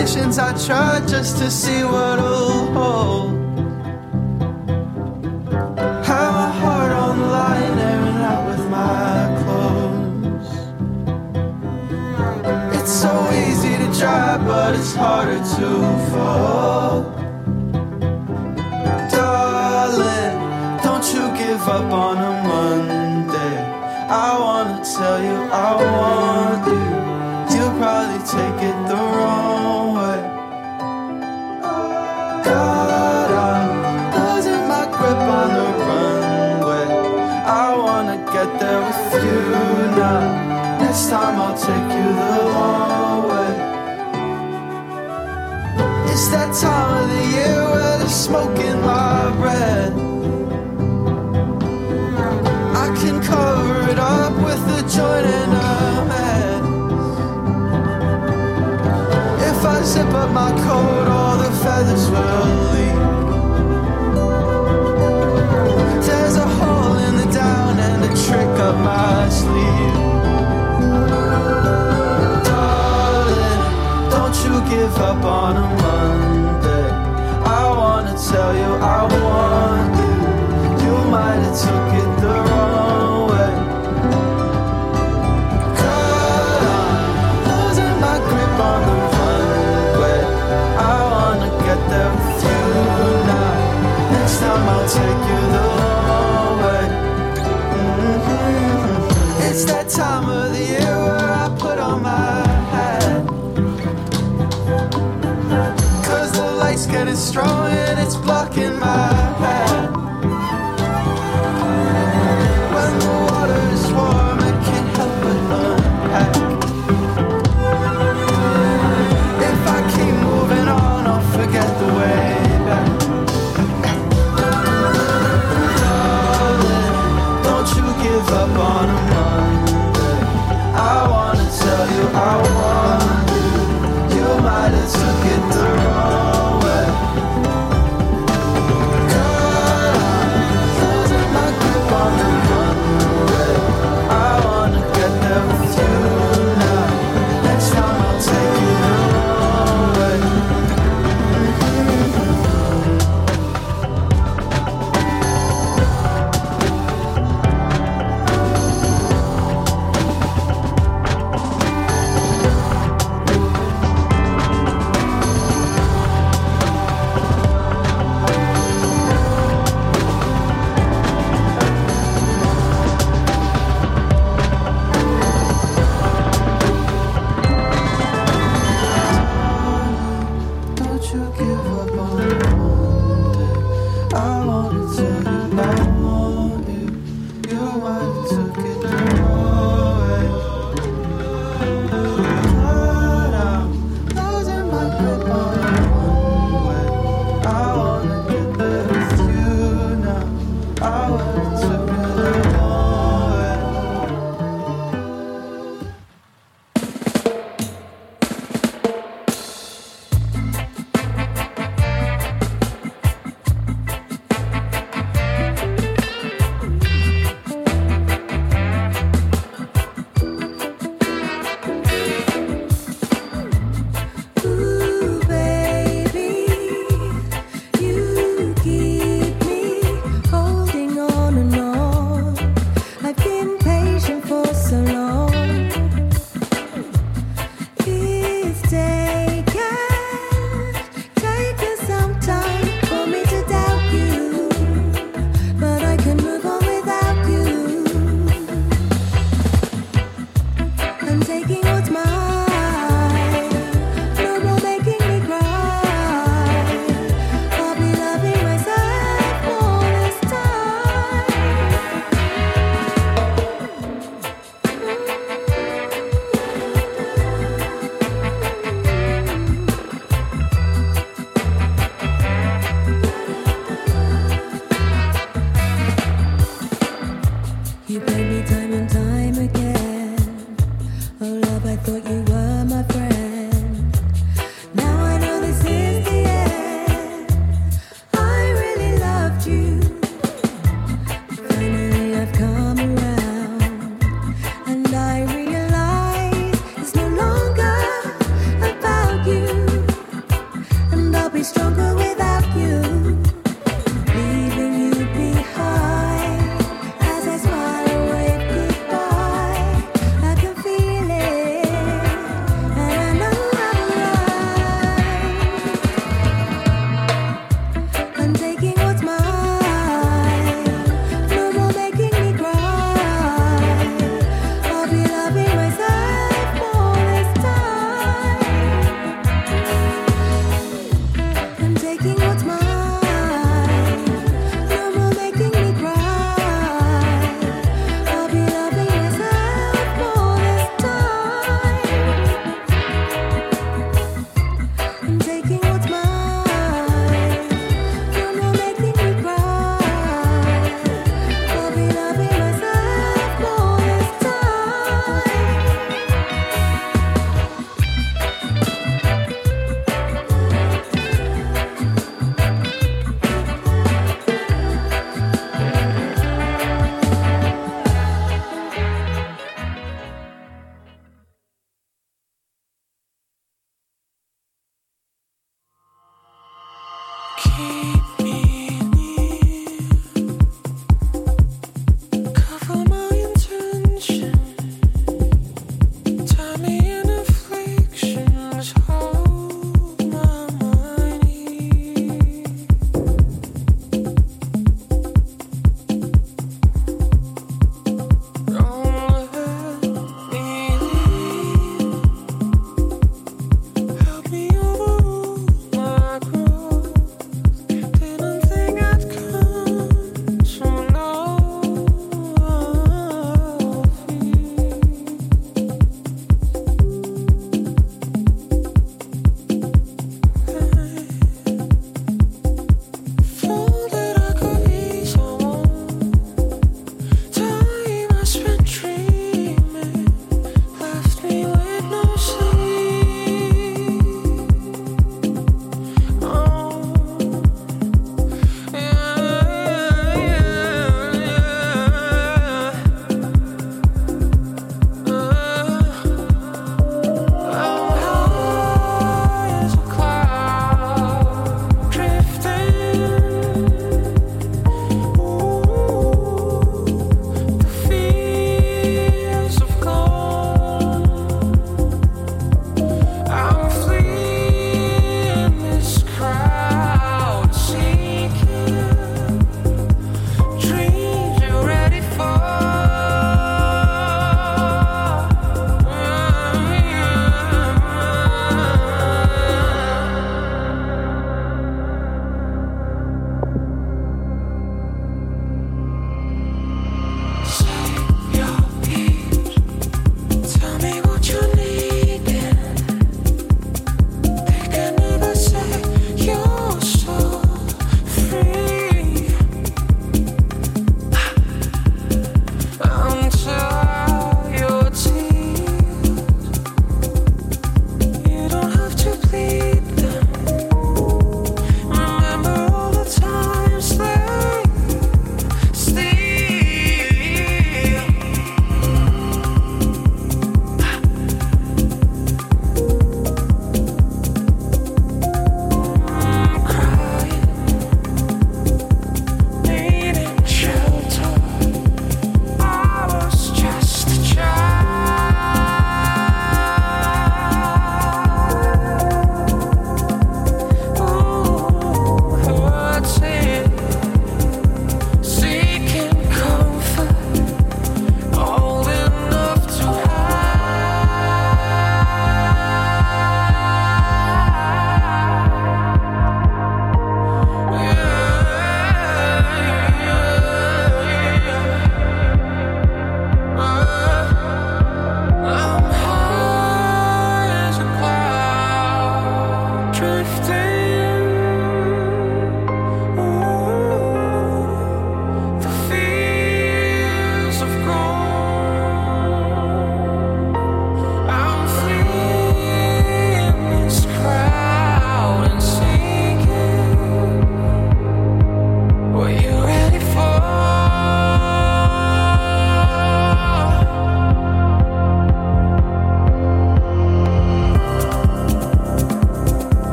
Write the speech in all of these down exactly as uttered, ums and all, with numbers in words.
conditions I try just to see what'll hold. Have my heart on the line, airing out with my clothes. It's so easy to try, but it's harder to fall. Darling, don't you give up on a Monday. I wanna tell you I want you. You'll probably take it the wrong way. God, I'm losing my grip on the runway. I wanna get there with you now. Next time I'll take you the long way. It's that time of the year where there's smoke in my breath. I can cover it up with a joint and a man. If I zip up my coat, all the feathers will leave. There's a hole in the down and a trick up my sleeve. Darling, don't you give up on a Monday. I wanna tell you I want you. You might have took it the wrong way. God, I'm losing my grip on the runway. I wanna get there with you now. Next time I'll take you the long way. Mm-hmm. It's that time of the year where I put on my hat. Cause the light's getting strong and it's blocking my path. When the water is warm, I can't help but unpack. If I keep moving on, I'll forget the way back. Darling, don't you give up on a Monday. I wanna tell you I want you. You might have took it the wrong way. God, I'm losing my grip on the runway. I wanna get there with you now. Next time I'll take you the long way.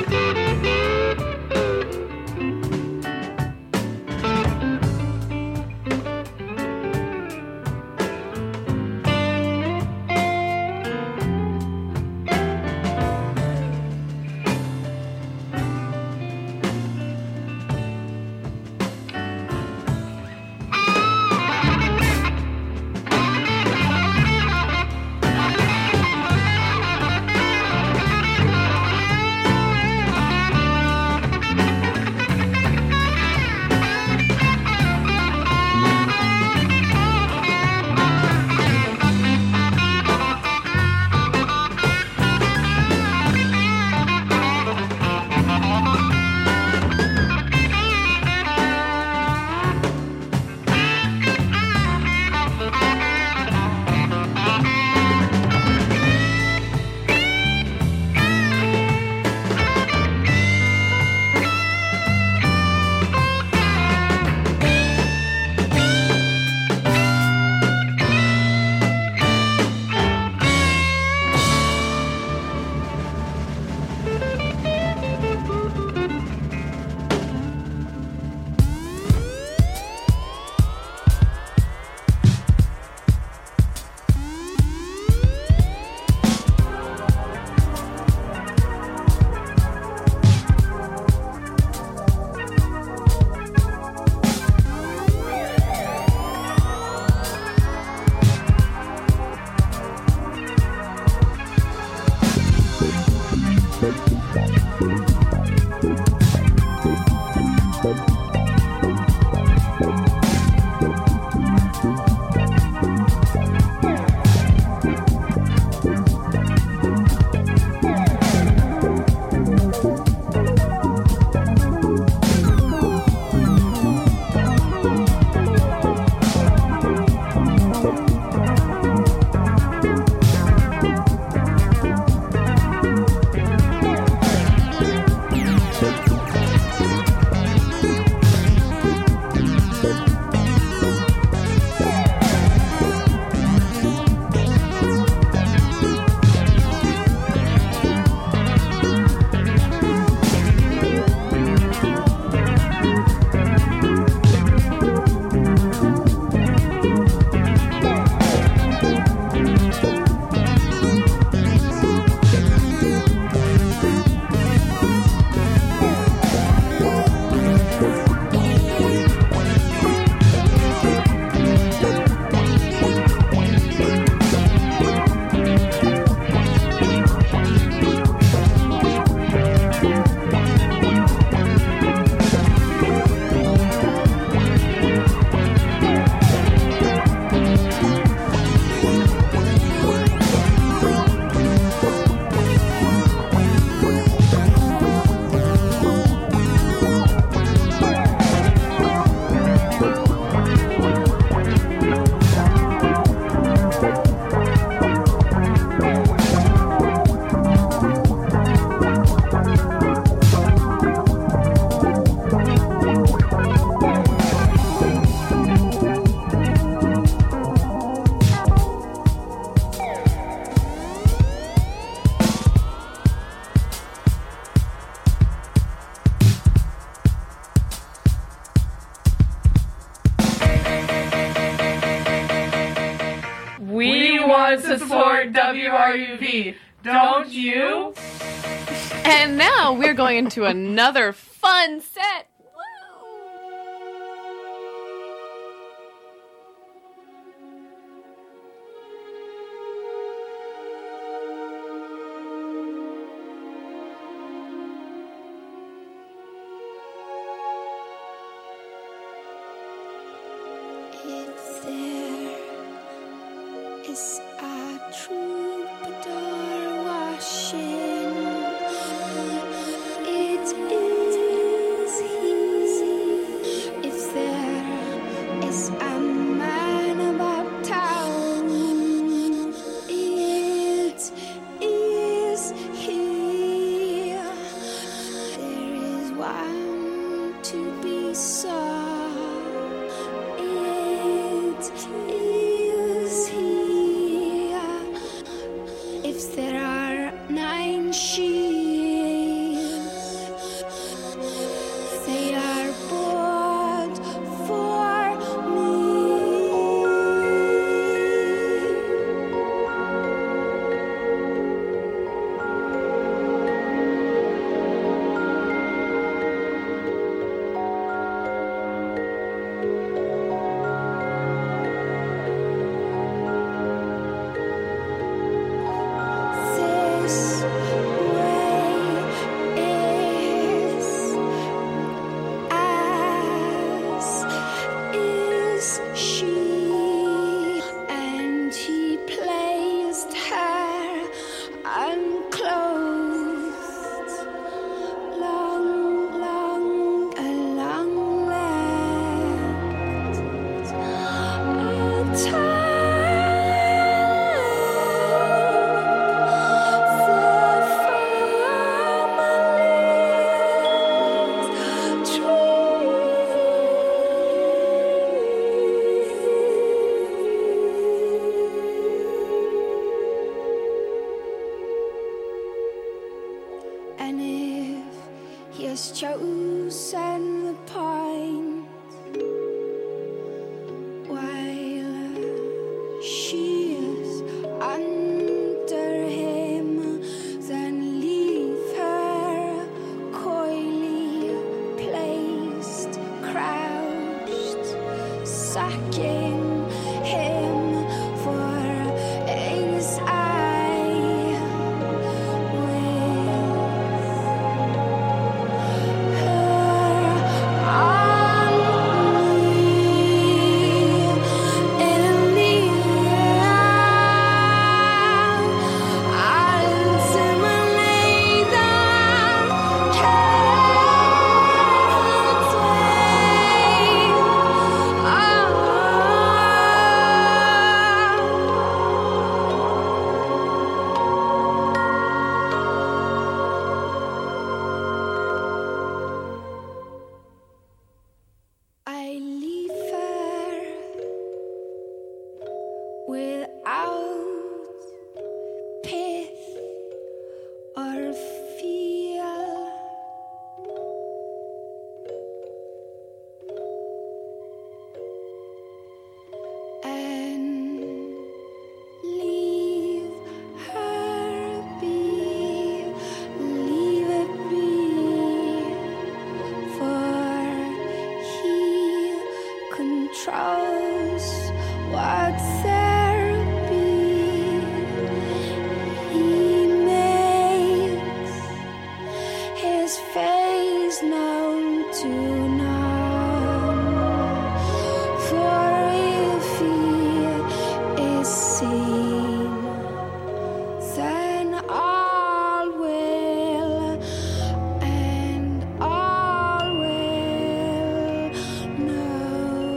want to support W R U V, don't you? And now we're going into another fun set. If there is a troubadour washing, it is he. If there is a man about town, it is he. There is one to be sought. If there are nine shields, He has chosen the point while she is under him, then leave her coyly placed, crouched, sucking him for his eye with her on me in the air. I'll simulate the can't wait. I leave her without pith or fear, and leave her be, leave it be, for he controls what there be. He makes his face known to none, for if he is seen, then all will, and all will know.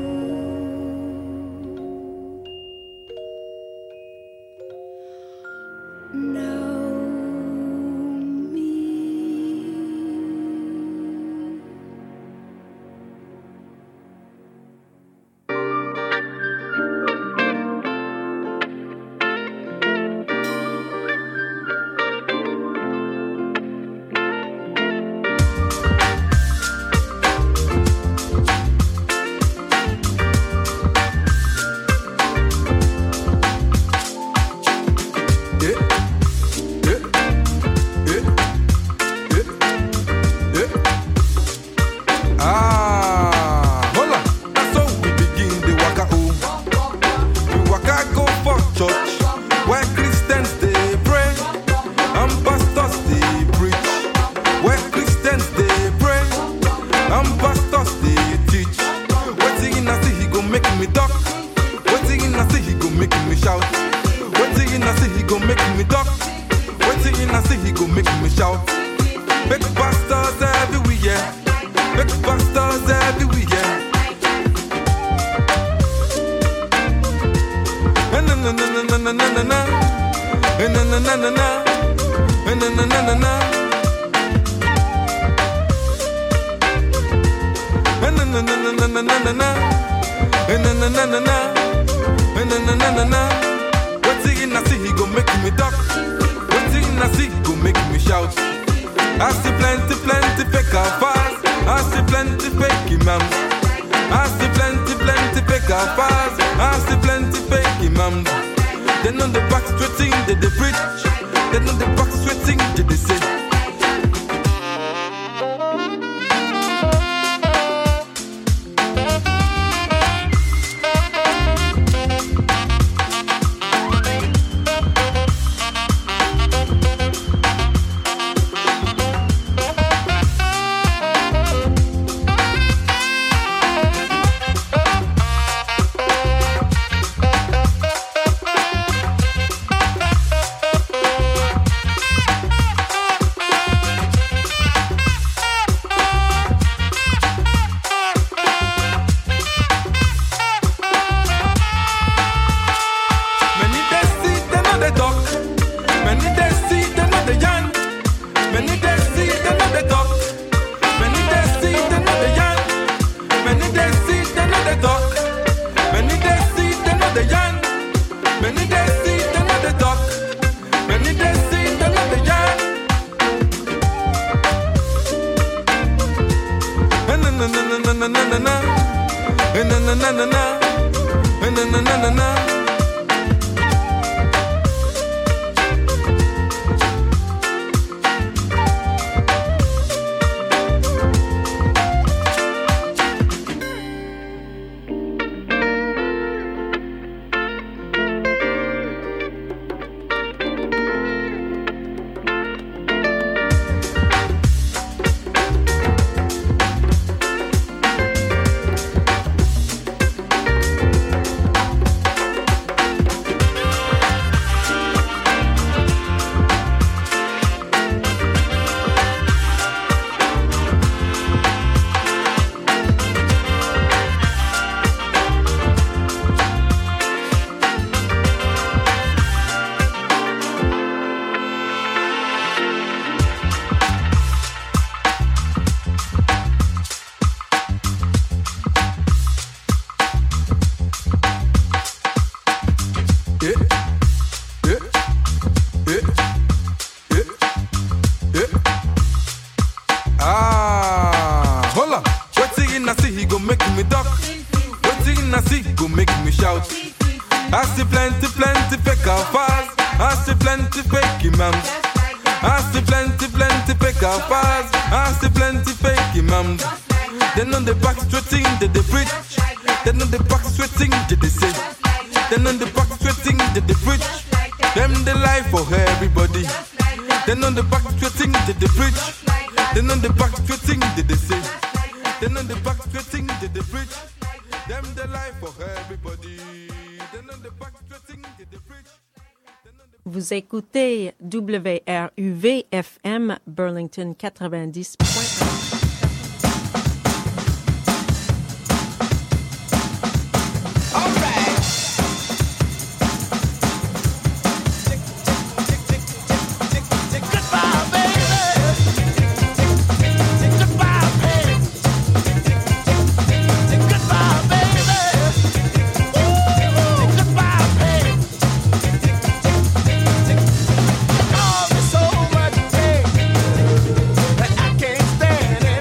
Know me. Yeah, yeah, yeah, yeah, yeah. Ah, hold on. That's how we begin the waka oh. We waka go for church, where Christians they pray and pastors they preach. Where Christians they pray and pastors they teach. Waiting I see he go make me duck. Waiting I see he go make me shout. Waiting I see he go make me duck. Waiting I see he go make me shout. Big pastors everywhere. Big pastors everywhere. Na na na na na na na na. Na na na na na na. Na na na na na na. Na na na na na na na na. Na na na na na na. Na na na na na. Waiting I see he go make me duck. Waiting I see he go make me shout. I see plenty, plenty fake fast. I see plenty fake imams. I see plenty, plenty fake fast. I see plenty fake imams. They know the back straight thing that they preach. They know the back straight thing that they say. na na na na na na na na na na na na na na na na na. Vous écoutez W R U V F M Burlington quatre-vingt-dix point un. So much pain that I can't stand it.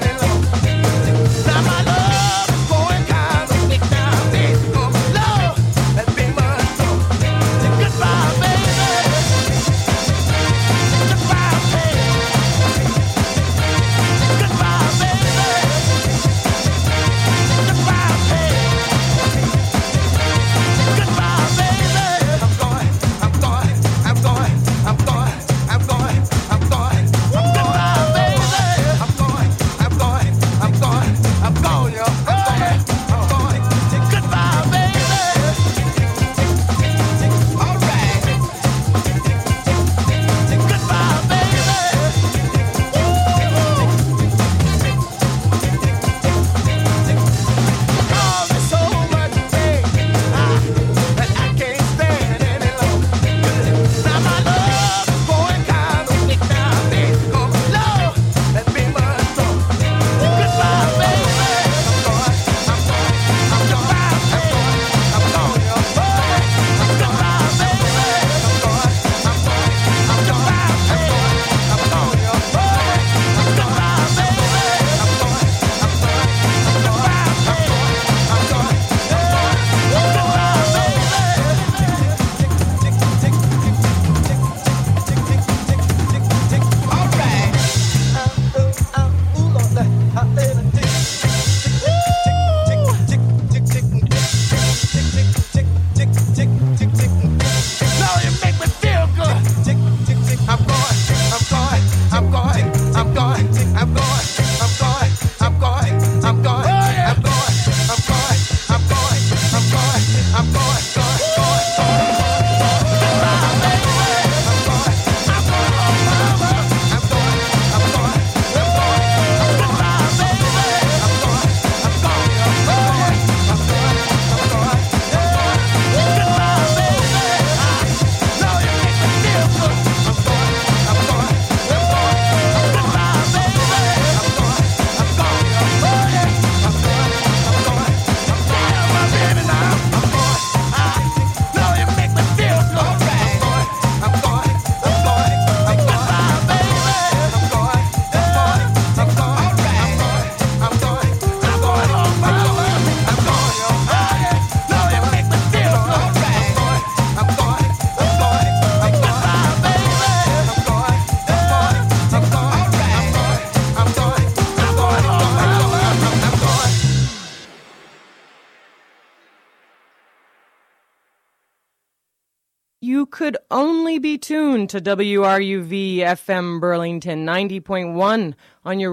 you could only be tuned to W R U V F M Burlington ninety point one on your